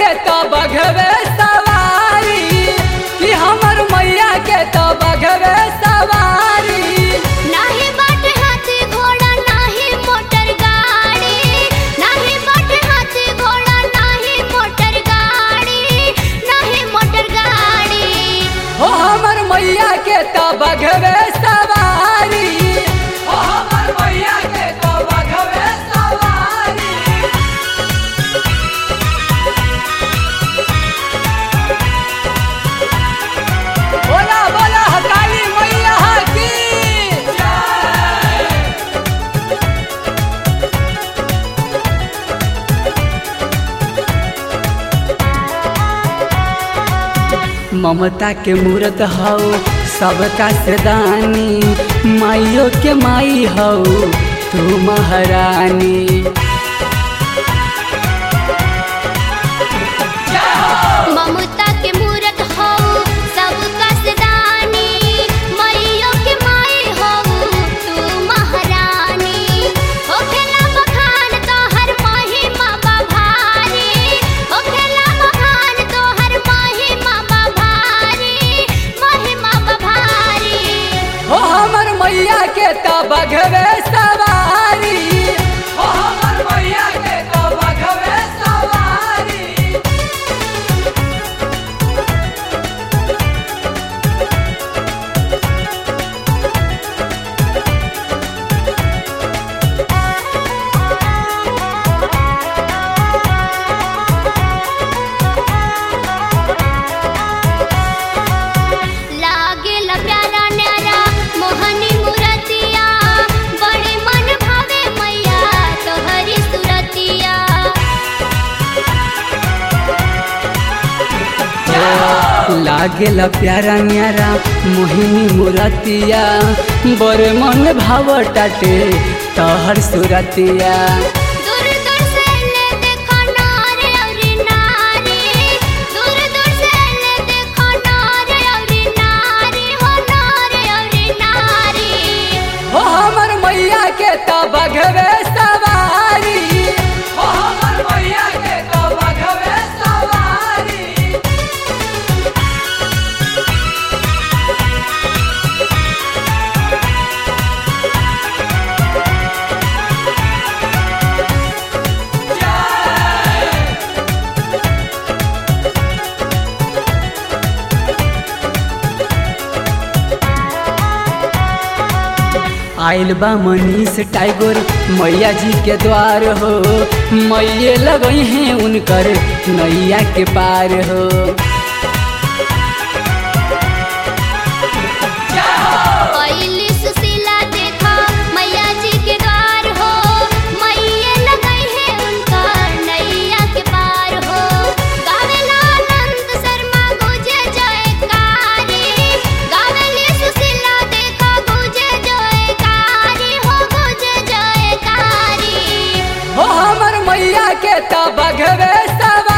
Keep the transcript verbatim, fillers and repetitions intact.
के तो बघवे सवारी कि हमर मैया के तो बघवे सवारी। नाही बाटे हाथी घोड़ा नाही मोटर गाड़ी, नाही बाटे हाथी घोड़ा नाही मोटर गाड़ी, नाही मोटर गाड़ी। हो हमर मैया के तो बघवे सवारी, हो हमर मैया के तो बघवे सवारी। बोला बोला काली मैया की ममता के मूरत हौ सबका सदानी, माइयों के माई हौ तू महारानी। ममता के मूरत हो सबका सदानी, मैयों के माई हो तू महारानी। हो खेला बखान तो हर महिमा बभारी, हो खेला बखान तो हर महिमा बभारी, महिमा बभारी। हो हमर मैया के तो बघवे सवारी, हो हमर मैया के तो बघवे सवारी। लागेला प्यारा न्यारा मोहनी मूरतिया, बड़ी मन भावे मैया तोहरी सुरतिया। लागेला प्यारा न्यारा मोहिनी मूरतिया, बड़े मन भाव टाटे तहर सुरतिया। दूर दूर से ले देखो नार अउरी नारी, दूर दूर से ले देखो नार अउरी नारी, हो नार अउरी नारी। हो हमर मैया के तो बघवे सवारी, हो हमर मैया के तो बघवे सवारी। आइल बा मनीष टाइगर मैया जी के द्वार हो, मैये लगई हैं उनकर नैया के पार हो। आइली सुशीला देखा मैया जी के द्वार हो, मैये लगई है उनका नैया के पार हो। गावेला आनंद शर्मा गुजे जयकारी, गावेली सुशीला देखा गुजे जयकारी, हो गुजे जयकारी। हो हमर मैया के तो बघवे सवारी।